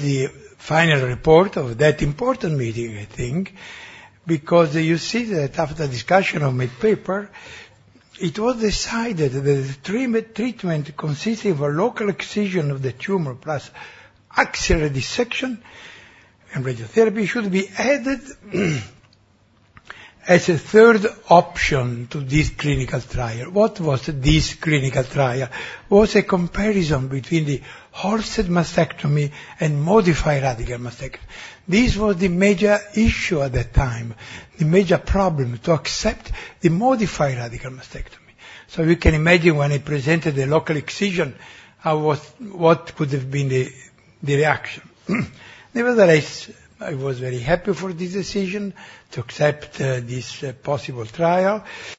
the final report of that important meeting, I think, because you see that after discussion of my paper, it was decided that the treatment consisting of a local excision of the tumor plus axial dissection and radiotherapy should be added as a third option to this clinical trial. What was this clinical trial? It was a comparison between the Horsehead mastectomy and modified radical mastectomy. This was the major issue at that time, the major problem, to accept the modified radical mastectomy. So you can imagine when I presented the local excision, what could have been the reaction. Nevertheless, I was very happy for this decision to accept this possible trial.